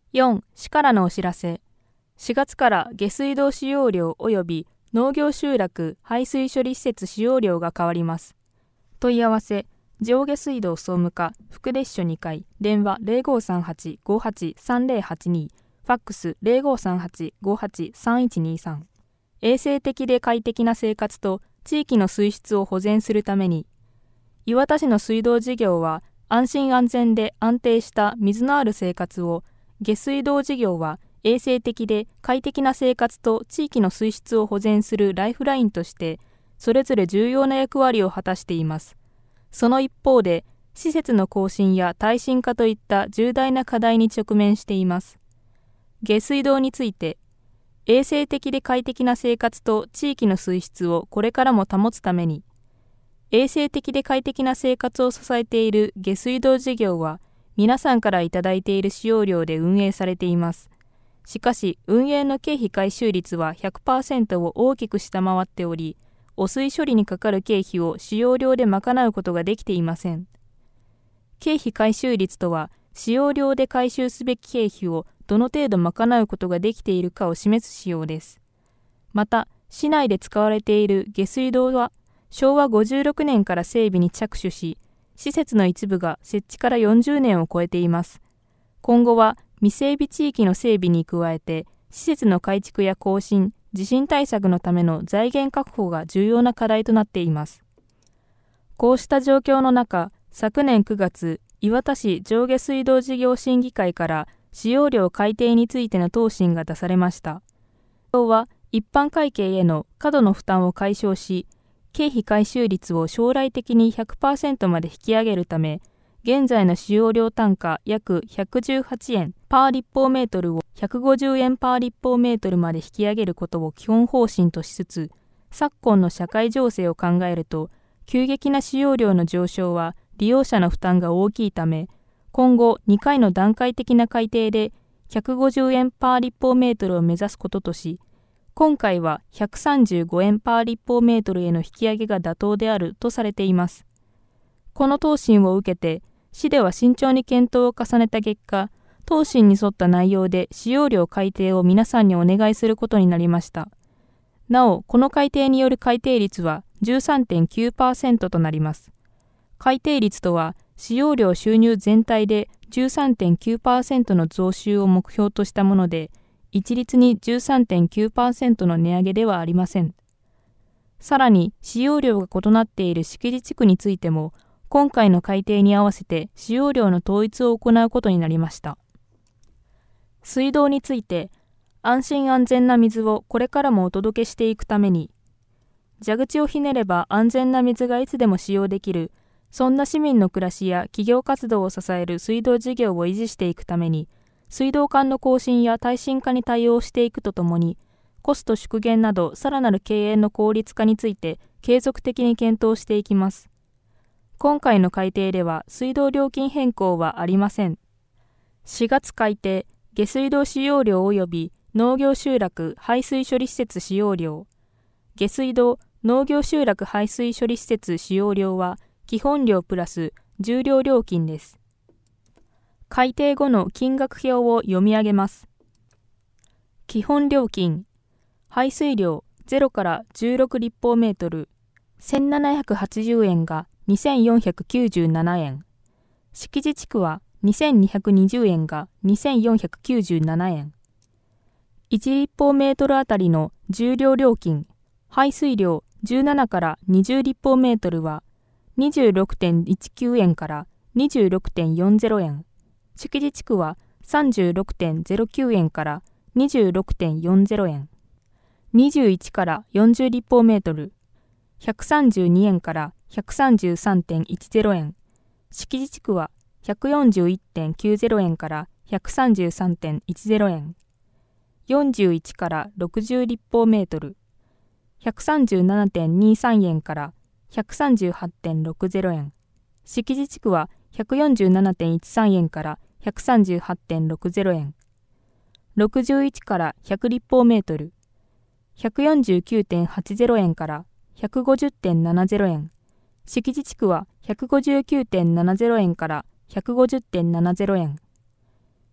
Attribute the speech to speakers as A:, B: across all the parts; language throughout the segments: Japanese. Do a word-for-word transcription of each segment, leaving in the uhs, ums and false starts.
A: よん. 市からのお知らせ。しがつから下水道使用料及び農業集落排水処理施設使用料が変わります。問い合わせ、上下水道総務課副列所にかい、電話 ゼロごさんはち ごはち さんゼロはちに、ファックス ゼロごさんはち ごはち さんいちにさん。衛生的で快適な生活と地域の水質を保全するために、磐田市の水道事業は安心安全で安定した水のある生活を、下水道事業は衛生的で快適な生活と地域の水質を保全するライフラインとして、それぞれ重要な役割を果たしています。その一方で、施設の更新や耐震化といった重大な課題に直面しています。下水道について、衛生的で快適な生活と地域の水質をこれからも保つために、衛生的で快適な生活を支えている下水道事業は、皆さんからいただいている使用料で運営されています。しかし、運営の経費回収率は ひゃくパーセント を大きく下回っており、汚水処理にかかる経費を使用料で賄うことができていません。経費回収率とは、使用料で回収すべき経費をどの程度賄うことができているかを示す仕様です。また、市内で使われている下水道は、しょうわごじゅうろくねんから整備に着手し、施設の一部が設置からよんじゅうねんを超えています。今後は未整備地域の整備に加えて、施設の改築や更新、地震対策のための財源確保が重要な課題となっています。こうした状況の中、昨年くがつ、磐田市上下水道事業審議会から使用料改定についての答申が出されました。答は一般会計への過度の負担を解消し、経費回収率を将来的に ひゃくパーセント まで引き上げるため、現在の使用料単価約ひゃくじゅうはちえんパー立方メートルをひゃくごじゅうえんパー立方メートルまで引き上げることを基本方針としつつ、昨今の社会情勢を考えると、急激な使用量の上昇は利用者の負担が大きいため、今後にかいの段階的な改定でひゃくごじゅうえんパー立方メートルを目指すこととし、今回はひゃくさんじゅうごえんパー立方メートルへの引き上げが妥当であるとされています。この答申を受けて、市では慎重に検討を重ねた結果、答申に沿った内容で使用料改定を皆さんにお願いすることになりました。なお、この改定による改定率は じゅうさんてんきゅうパーセント となります。改定率とは、使用料収入全体で じゅうさんてんきゅうパーセント の増収を目標としたもので、一律に じゅうさんてんきゅうパーセント の値上げではありません。さらに、使用量が異なっている敷地地区についても、今回の改定に合わせて使用量の統一を行うことになりました。水道について、安心安全な水をこれからもお届けしていくために、蛇口をひねれば安全な水がいつでも使用できる、そんな市民の暮らしや企業活動を支える水道事業を維持していくために、水道管の更新や耐震化に対応していくとともに、コスト縮減などさらなる経営の効率化について継続的に検討していきます。今回の改定では水道料金変更はありません。しがつ改定、下水道使用料及び農業集落排水処理施設使用料。下水道農業集落排水処理施設使用料は基本料プラス重量料金です。改定後の金額表を読み上げます。基本料金、排水量ゼロからじゅうろく立方メートル、せんななひゃくはちじゅうえんがにせんよんひゃくきゅうじゅうななえん。敷地地区はにせんにひゃくにじゅうえんがにせんよんひゃくきゅうじゅうななえん。いち立方メートルあたりの重量料金、排水量じゅうななからにじゅう立方メートルは にじゅうろくてんいちきゅうえんからにじゅうろくてんよんじゅうえん。敷地地区は さんじゅうろくてんゼロきゅうえんからにじゅうろくてんよんじゅうえん。にじゅういちからよんじゅう立方メートル、ひゃくさんじゅうにえんからひゃくさんじゅうさんてんいちゼロえん。敷地地区はひゃくよんじゅういってんきゅうゼロえんからひゃくさんじゅうさんてんいちゼロえん。よんじゅういちからろくじゅう立方メートル、ひゃくさんじゅうななてんにさんえんからひゃくさんじゅうはちてんろくゼロえん。敷地地区はひゃくよんじゅうななてんいちさんえんからひゃくさんじゅうはちてんろくゼロえん。ろくじゅういちからひゃく立方メートル、ひゃくよんじゅうきゅうてんはちゼロえんからひゃくごじゅってんななゼロえん。敷地地区はひゃくごじゅうきゅうてんななゼロえんからひゃくごじゅってんななゼロえん。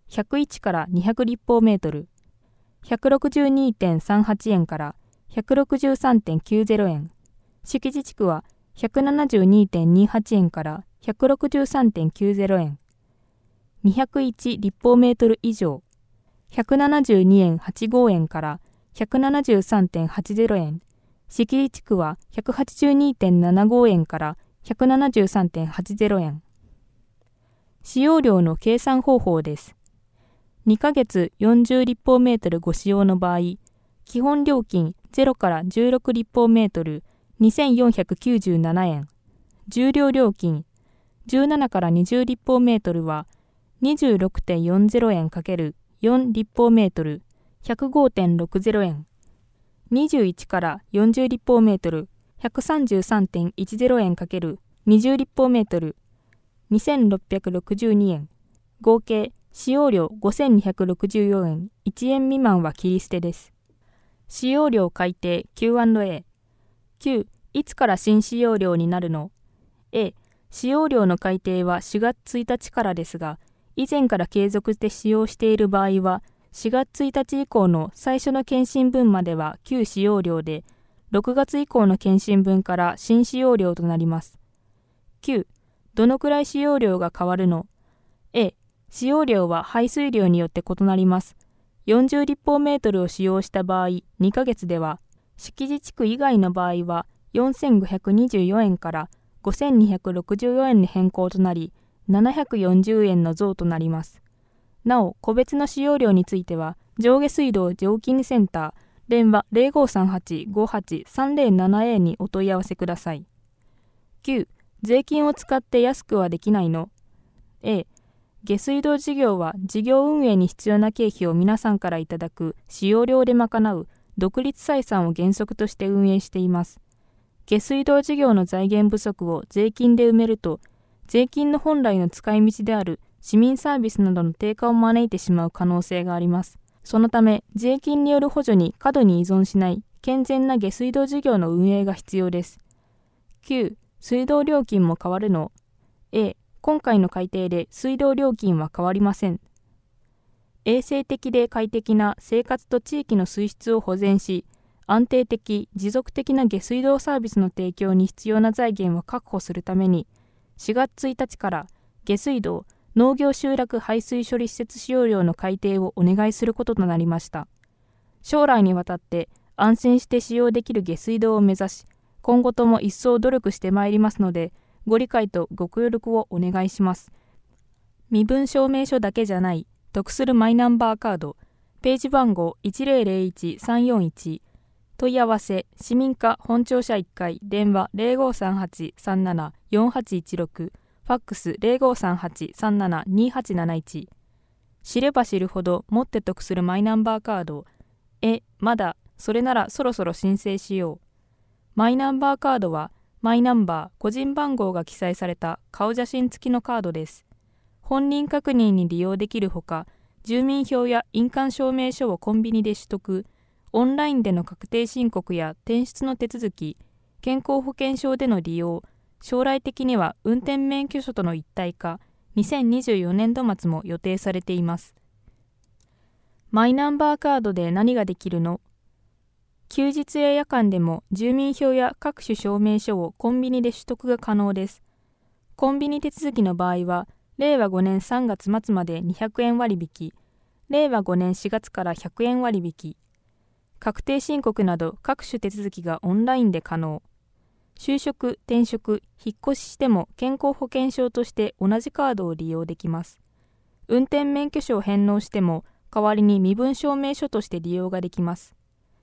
A: ひゃくいちからにひゃく立方メートル、ひゃくろくじゅうにてんさんはちえんからひゃくろくじゅうさんてんきゅうぜろえん、敷地地区はひゃくななじゅうにてんにはちえんからひゃくろくじゅうさんてんきゅうぜろえん、にひゃくいち立方メートル以上、ひゃくななじゅうにえんはちじゅうごえんからひゃくななじゅうさんてんはちぜろえん、敷地地区はひゃくはちじゅうにてんななごえんからひゃくななじゅうさんてんはちぜろえん。使用量の計算方法です。にかげつよんじゅう立方メートルご使用の場合、基本料金ゼロからじゅうろく立方メートルにせんよんひゃくきゅうじゅうななえん、重量料金じゅうななからにじゅう立方メートルは にじゅうろくてんよんぜろえん×よん立方メートルひゃくごてんろくぜろえん、にじゅういちからよんじゅう立方メートルひゃくさんじゅうさんてんいちぜろえん×にじゅう立方メートルにせんろっぴゃくろくじゅうにえん、合計使用量ごせんにひゃくろくじゅうよえん、いちえん未満は切り捨てです。使用量改定 キューアンドエー。きゅう. いつから新使用量になるの？ A. 使用量の改定はしがつついたちからですが、以前から継続して使用している場合は、しがつついたち以降の最初の検針分までは旧使用量で、ろくがつ以降の検針分から新使用量となります。きゅう. どのくらい使用量が変わるの？ A. 使用量は排水量によって異なります。よんじゅう立方メートルを使用した場合、にかげつでは、敷地地区以外の場合はよんせんごひゃくにじゅうよえんからごせんにひゃくろくじゅうよえんに変更となり、ななひゃくよんじゅうえんの増となります。なお、個別の使用量については、上下水道常勤センター、電話 ゼロごさんはち ごはち さんぜろななエー にお問い合わせください。きゅう. 税金を使って安くはできないの？ A. 下水道事業は事業運営に必要な経費を皆さんからいただく使用料で賄う独立採算を原則として運営しています。下水道事業の財源不足を税金で埋めると、税金の本来の使い道である市民サービスなどの低下を招いてしまう可能性があります。そのため、税金による補助に過度に依存しない健全な下水道事業の運営が必要です。きゅう. 水道料金も変わるの？ A. 今回の改定で水道料金は変わりません。衛生的で快適な生活と地域の水質を保全し、安定的、持続的な下水道サービスの提供に必要な財源を確保するために、しがつついたちから下水道・農業集落排水処理施設使用量の改定をお願いすることとなりました。将来にわたって安心して使用できる下水道を目指し、今後とも一層努力してまいりますので、ご理解とご協力をお願いします。身分証明書だけじゃない、得するマイナンバーカード、ページ番号 いちぜろぜろいちさんよんいち、問い合わせ、市民課本庁舎いっかい、電話 ゼロごさんはち さんなな よんはちいちろく、ファックス ゼロごさんはち さんなな にはちなないち。知れば知るほどもって得するマイナンバーカード。え、まだ、それならそろそろ申請しよう。マイナンバーカードは、マイナンバー、個人番号が記載された顔写真付きのカードです。本人確認に利用できるほか、住民票や印鑑証明書をコンビニで取得、オンラインでの確定申告や転出の手続き、健康保険証での利用、将来的には運転免許証との一体化、にせんにじゅうよねんど末も予定されています。マイナンバーカードで何ができるの？休日や夜間でも住民票や各種証明書をコンビニで取得が可能です。コンビニ手続きの場合は、れいわごねんさんがつ末までにひゃくえん割引、れいわごねんしがつからひゃくえん割引、確定申告など各種手続きがオンラインで可能。就職、転職、引っ越ししても健康保険証として同じカードを利用できます。運転免許証を返納しても代わりに身分証明書として利用ができます。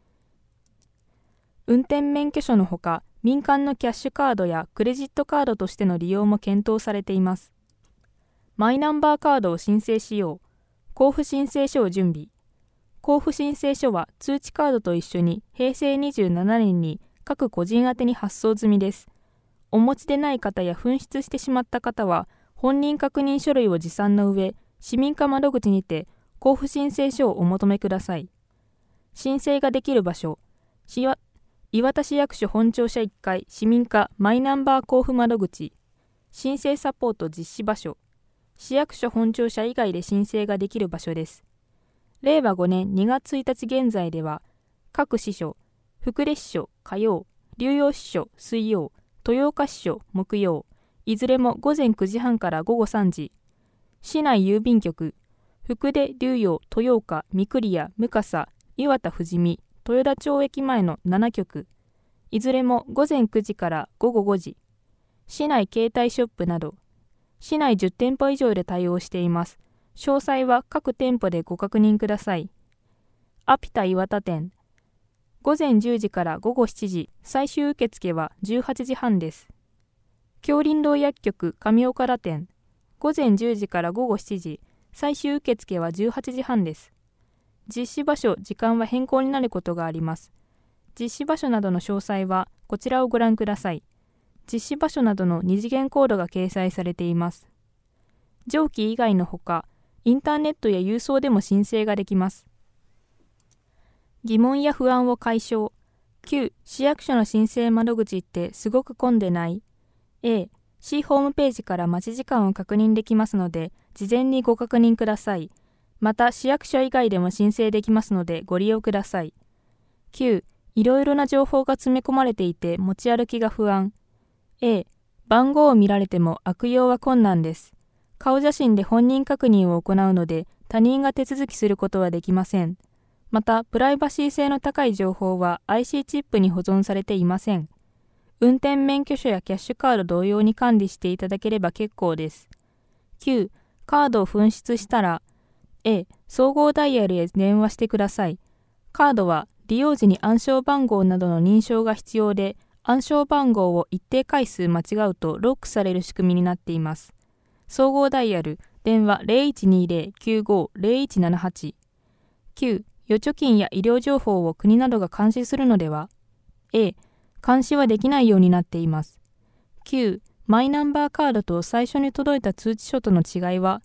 A: 運転免許証のほか、民間のキャッシュカードやクレジットカードとしての利用も検討されています。マイナンバーカードを申請しよう。交付申請書を準備。交付申請書は通知カードと一緒にへいせいにじゅうななねんに各個人宛てに発送済みです。お持ちでない方や紛失してしまった方は、本人確認書類を持参の上、市民課窓口にて交付申請書をお求めください。申請ができる場所、磐田市役所本庁舎いっかい市民課マイナンバー交付窓口、申請サポート実施場所、 市役所本庁舎以外で申請ができる場所です。れいわごねんにがつついたち現在では、各支所、福田支所火曜、龍陽支所水曜、豊岡支所木曜、いずれもごぜんくじはんからごごさんじ、市内郵便局、福田、龍陽、豊岡、三栗屋、向笠、岩田富士見、豊田町駅前のななきょく、いずれもごぜんくじからごごごじ、市内携帯ショップなど、市内じゅってんぽ以上で対応しています。詳細は各店舗でご確認ください。アピタ岩田店、ごぜんじゅうじからごごしちじ、最終受付はじゅうはちじはんです。京林堂薬局上岡田店、ごぜんじゅうじからごごしちじ、最終受付はじゅうはちじはんです。実施場所、時間は変更になることがあります。実施場所などの詳細はこちらをご覧ください。実施場所などの二次元コードが掲載されています。上記以外のほか、インターネットや郵送でも申請ができます。疑問や不安を解消。きゅう. 市役所の申請窓口ってすごく混んでない？ A. 市ホームページから待ち時間を確認できますので、事前にご確認ください。また、市役所以外でも申請できますので、ご利用ください。きゅう. いろいろな情報が詰め込まれていて持ち歩きが不安。A. 番号を見られても悪用は困難です。顔写真で本人確認を行うので、他人が手続きすることはできません。また、プライバシー性の高い情報は アイシー チップに保存されていません。運転免許証やキャッシュカード同様に管理していただければ結構です。きゅう. カードを紛失したら、A. 総合ダイヤルへ電話してください。カードは利用時に暗証番号などの認証が必要で、暗証番号を一定回数間違うとロックされる仕組みになっています。総合ダイヤル、電話 ゼロいちにゼロ きゅうご ゼロいちななはち。きゅう. 預貯金や医療情報を国などが監視するのでは？ A. 監視はできないようになっています。きゅう. マイナンバーカードと最初に届いた通知書との違いは？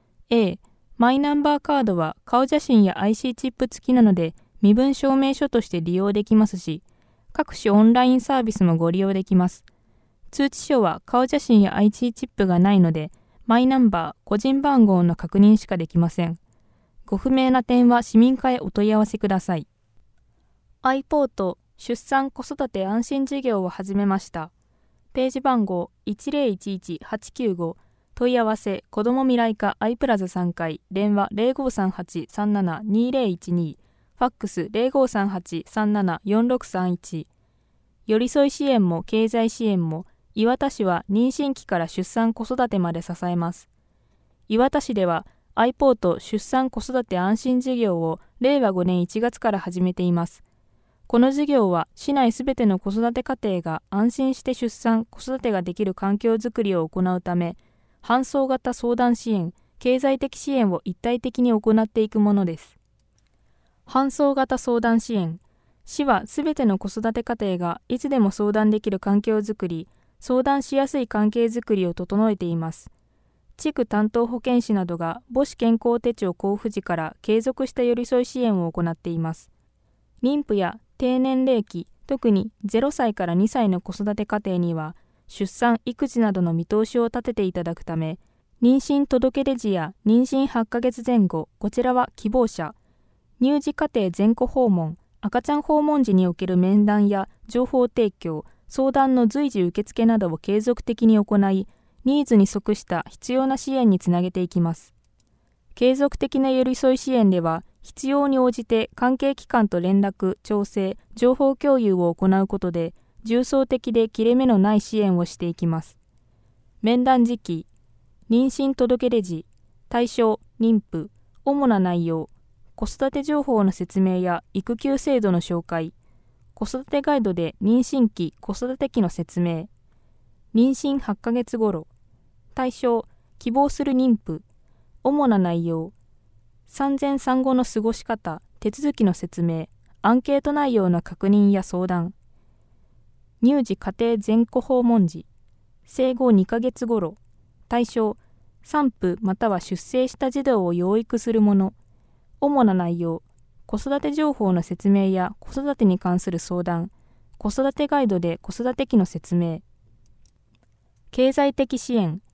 A: A. マイナンバーカードは顔写真や アイシー チップ付きなので身分証明書として利用できますし、各種オンラインサービスもご利用できます。通知書は顔写真や アイシー チップがないので、マイナンバー、個人番号の確認しかできません。ご不明な点は市民課へお問い合わせください。i ポート出産子育て安心事業を始めました。ページ番号 いちゼロいちいちはちきゅうご、問い合わせ子ども未来課 アイ プラザさんかい、電話 ゼロごさんはち さんなな にゼロいちに、ファックス ゼロごさんはち さんなな よんろくさんいち。寄り添い支援も経済支援も、磐田市は妊娠期から出産子育てまで支えます。磐田市では i ポート出産子育て安心事業をれいわごねんいちがつから始めています。この事業は市内すべての子育て家庭が安心して出産・子育てができる環境づくりを行うため、搬送型相談支援、経済的支援を一体的に行っていくものです。搬送型相談支援。市はすべての子育て家庭がいつでも相談できる環境づくり、相談しやすい関係づくりを整えています。地区担当保健師などが母子健康手帳交付時から継続した寄り添い支援を行っています。妊婦や低年齢期、特にゼロさいからにさいの子育て家庭には、出産・育児などの見通しを立てていただくため、妊娠届出時や妊娠はちかげつぜん後、こちらは希望者、乳児家庭全戸訪問、赤ちゃん訪問時における面談や情報提供、相談の随時受付などを継続的に行い、ニーズに即した必要な支援につなげていきます。継続的な寄り添い支援では、必要に応じて関係機関と連絡、調整、情報共有を行うことで、重層的で切れ目のない支援をしていきます。面談時期、妊娠届出時、対象、妊婦、主な内容、子育て情報の説明や育休制度の紹介、子育てガイドで妊娠期、子育て期の説明、妊娠はちかげつ頃、対象、希望する妊婦、主な内容、産前産後の過ごし方、手続きの説明、アンケート内容の確認や相談、乳児家庭全戸訪問時、生後にかげつ頃、対象、産婦または出生した児童を養育するもの、主な内容、子育て情報の説明や子育てに関する相談、子育てガイドで子育て期の説明、経済的支援、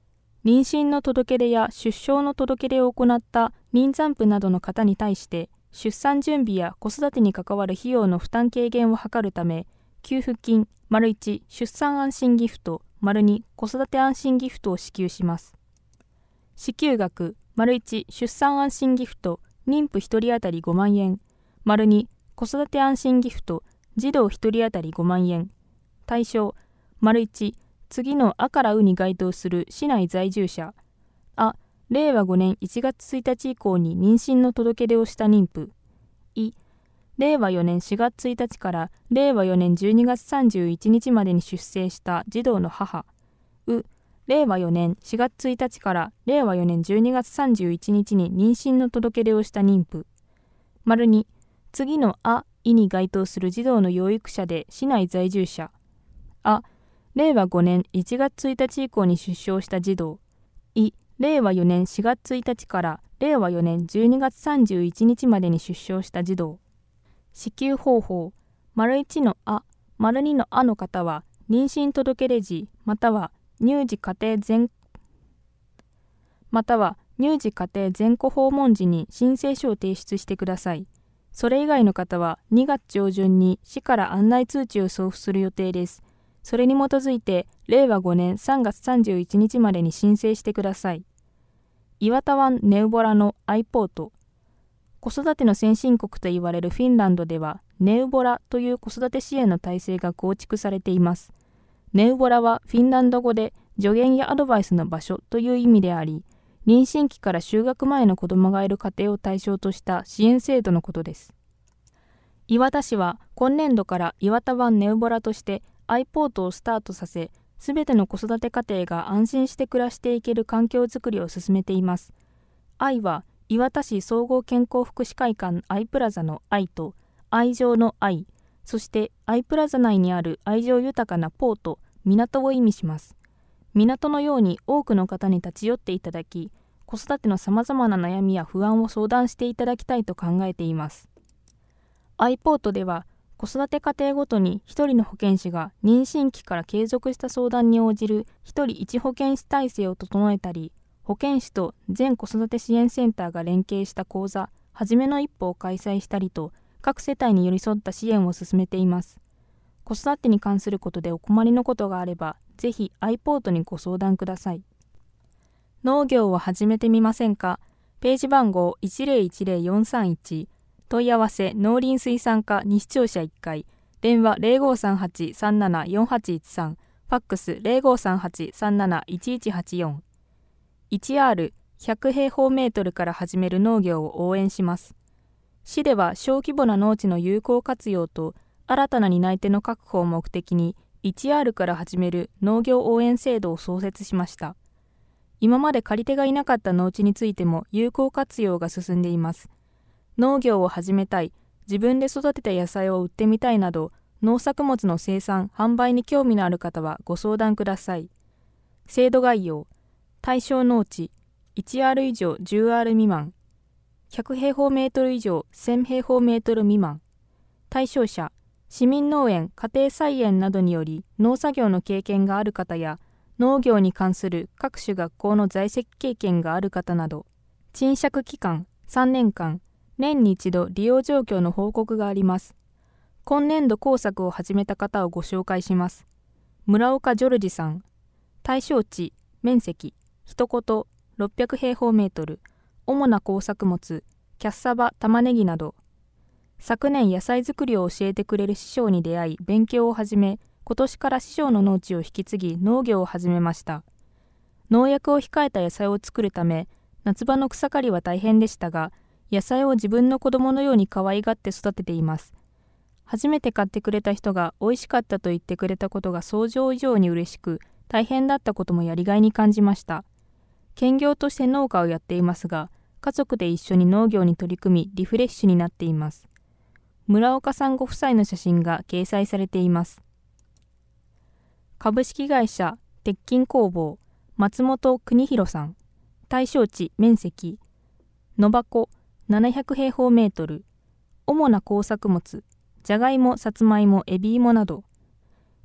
A: 妊娠の届け出や出生の届け出を行った妊産婦などの方に対して、出産準備や子育てに関わる費用の負担軽減を図るため、給付金、丸いち出産安心ギフト、丸に子育て安心ギフトを支給します。支給額、丸いち出産安心ギフト、妊婦ひとり当たりごまんえん、丸に子育て安心ギフト、児童ひとり当たりごまんえん。対象、丸いち次のあからうに該当する市内在住者。あ、れいわごねんいちがつついたち以降に妊娠の届け出をした妊婦。い、れいわよねんしがつついたちかられいわよねんじゅうにがつさんじゅういちにちまでに出生した児童の母。う、れいわよねんしがつついたちかられいわよねんじゅうにがつさんじゅういちにちに妊娠の届け出をした妊婦。丸に次のあ、いに該当する児童の養育者で市内在住者。あ、れいわごねんいちがつついたち以降に出生した児童。い、れいわよねんしがつついたちかられいわよねんじゅうにがつさんじゅういちにちまでに出生した児童。支給方法、丸いちのあ、丸にのあの方は、妊娠届出時、または乳児家庭全または乳児家庭全戸訪問時に申請書を提出してください。それ以外の方はにがつちょうじゅんに市から案内通知を送付する予定です。それに基づいて、れいわごねんさんがつさんじゅういちにちまでに申請してください。岩田湾ネウボラのアイポート。子育ての先進国といわれるフィンランドでは、ネウボラという子育て支援の体制が構築されています。ネウボラはフィンランド語で助言やアドバイスの場所という意味であり、妊娠期から就学前の子どもがいる家庭を対象とした支援制度のことです。岩田市は今年度から岩田湾ネウボラとしてアイポートをスタートさせ、すべての子育て家庭が安心して暮らしていける環境づくりを進めています。愛は岩田市総合健康福祉会館アイプラザの愛と愛情の愛、そしてアイプラザ内にある愛情豊かなポート、港を意味します。港のように多くの方に立ち寄っていただき、子育てのさまざまな悩みや不安を相談していただきたいと考えています。アイポートでは、子育て家庭ごとにひとりの保健師が妊娠期から継続した相談に応じるひとりいち保健師体制を整えたり、保健師と全子育て支援センターが連携した講座、はじめの一歩を開催したりと、各世帯に寄り添った支援を進めています。子育てに関することでお困りのことがあれば、ぜひアイポートにご相談ください。農業を始めてみませんか？ページ番号 いちぜろいちぜろよんさんいち、問い合わせ農林水産課西庁舎いっかい、電話 ゼロごさんはちさんななよんはちいちさん、ファックス ゼロごさんはちさんなないちいちはちよん。いちアールひゃく 平方メートルから始める農業を応援します。市では小規模な農地の有効活用と新たな担い手の確保を目的に いちアール から始める農業応援制度を創設しました。今まで借り手がいなかった農地についても有効活用が進んでいます。農業を始めたい、自分で育てた野菜を売ってみたいなど、農作物の生産・販売に興味のある方はご相談ください。制度概要、対象農地、いちアール 以上 じゅうアール 未満、ひゃく平方メートル以上せん平方メートル未満、対象者、市民農園・家庭菜園などにより農作業の経験がある方や、農業に関する各種学校の在籍経験がある方など、賃借期間さんねんかん、年に一度利用状況の報告があります。今年度工作を始めた方をご紹介します。村岡ジョルジさん。対象地、面積、一言、ろっぴゃく平方メートル、主な工作物、キャッサバ、玉ねぎなど。昨年野菜作りを教えてくれる師匠に出会い、勉強を始め、今年から師匠の農地を引き継ぎ農業を始めました。農薬を控えた野菜を作るため、夏場の草刈りは大変でしたが、野菜を自分の子供のように可愛がって育てています。初めて買ってくれた人が美味しかったと言ってくれたことが想像以上に嬉しく、大変だったこともやりがいに感じました。兼業として農家をやっていますが、家族で一緒に農業に取り組みリフレッシュになっています。村岡さんご夫妻の写真が掲載されています。株式会社鉄筋工房松本邦弘さん。対象地面積野箱ななひゃく平方メートル、主な工作物じゃがいも、さつまいも、エビいもなど。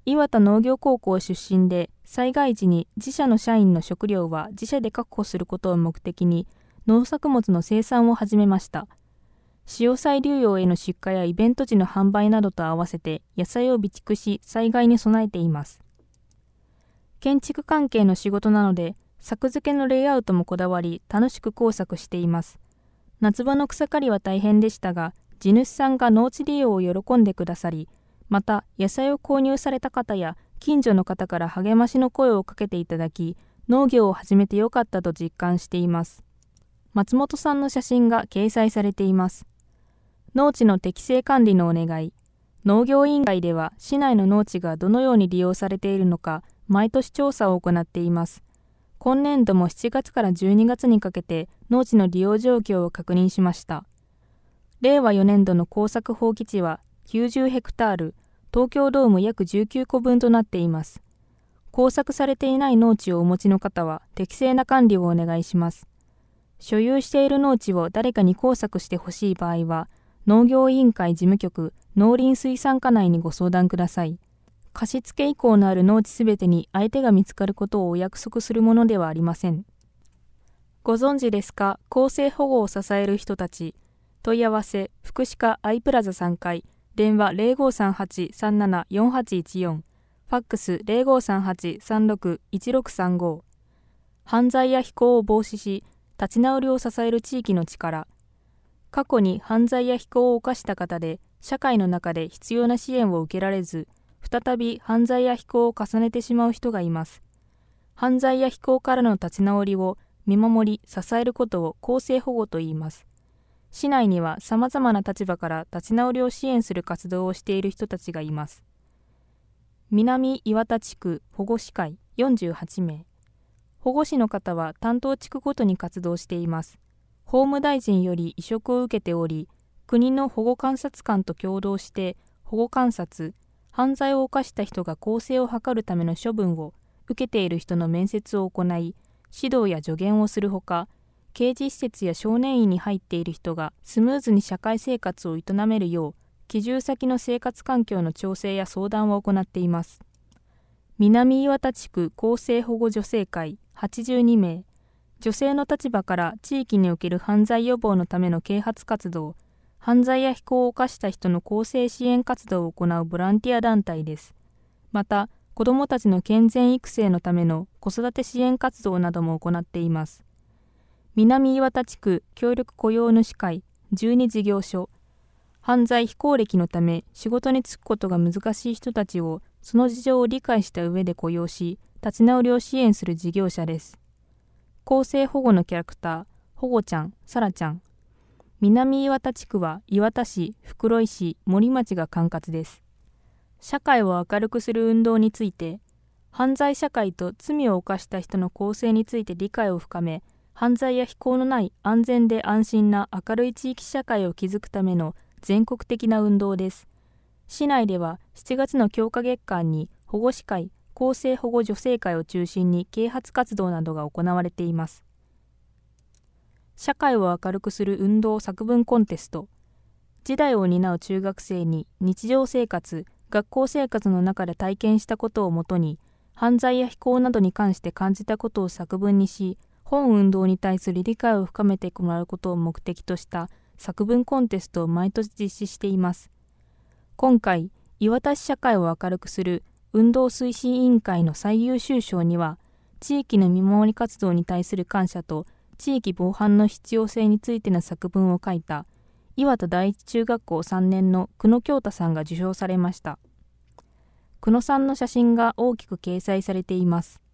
A: 岩田農業高校出身で、災害時に自社の社員の食料は自社で確保することを目的に農作物の生産を始めました。潮騒流用への出荷やイベント時の販売などと合わせて野菜を備蓄し災害に備えています。建築関係の仕事なので作付けのレイアウトもこだわり楽しく工作しています。夏場の草刈りは大変でしたが、地主さんが農地利用を喜んでくださり、また野菜を購入された方や近所の方から励ましの声をかけていただき、農業を始めてよかったと実感しています。松本さんの写真が掲載されています。農地の適正管理のお願い。農業委員会では市内の農地がどのように利用されているのか毎年調査を行っています。今年度もしちがつからじゅうにがつにかけて農地の利用状況を確認しました。れいわよねんどの耕作放棄地はきゅうじゅうヘクタール、東京ドーム約じゅうきゅうこぶんとなっています。耕作されていない農地をお持ちの方は適正な管理をお願いします。所有している農地を誰かに耕作してほしい場合は、農業委員会事務局農林水産課内にご相談ください。貸付意向のある農地すべてに相手が見つかることをお約束するものではありません。ご存知ですか？公正保護を支える人たち。問い合わせ、福祉課アイプラザさんかい、電話 ゼロごさんはち さんなな よんはちいちよん、ファックス ゼロごさんはち さんろく いちろくさんご。犯罪や非行を防止し、立ち直りを支える地域の力。過去に犯罪や非行を犯した方で、社会の中で必要な支援を受けられず、再び犯罪や非行を重ねてしまう人がいます。犯罪や非行からの立ち直りを見守り、支えることを公正保護と言います。市内には様々な立場から立ち直りを支援する活動をしている人たちがいます。南岩田地区保護士会よんじゅうはちめい。保護士の方は担当地区ごとに活動しています。法務大臣より委嘱を受けており、国の保護監察官と共同して保護観察、犯罪を犯した人が更生を図るための処分を受けている人の面接を行い、指導や助言をするほか、刑事施設や少年院に入っている人がスムーズに社会生活を営めるよう、帰住先の生活環境の調整や相談を行っています。南岩田地区更生保護女性会はちじゅうにめい。女性の立場から地域における犯罪予防のための啓発活動、犯罪や非行を犯した人の更生支援活動を行うボランティア団体です。また、子どもたちの健全育成のための子育て支援活動なども行っています。南岩田地区協力雇用主会じゅうにじぎょうしょ。犯罪非行歴のため仕事に就くことが難しい人たちをその事情を理解した上で雇用し、立ち直りを支援する事業者です。更生保護のキャラクター、保護ちゃん、さらちゃん。南岩田地区は岩田市、袋井市、森町が管轄です。社会を明るくする運動について、犯罪社会と罪を犯した人の更生について理解を深め、犯罪や非行のない安全で安心な明るい地域社会を築くための全国的な運動です。市内ではしちがつの強化月間に保護司会、更生保護女性会を中心に啓発活動などが行われています。社会を明るくする運動作文コンテスト。次代を担う中学生に日常生活、学校生活の中で体験したことをもとに、犯罪や非行などに関して感じたことを作文にし、本運動に対する理解を深めてもらうことを目的とした作文コンテストを毎年実施しています。今回、岩田市社会を明るくする運動推進委員会の最優秀賞には、地域の見守り活動に対する感謝と地域防犯の必要性についての作文を書いた岩田第一中学校さんねんの久野京太さんが受賞されました。久野さんの写真が大きく掲載されています。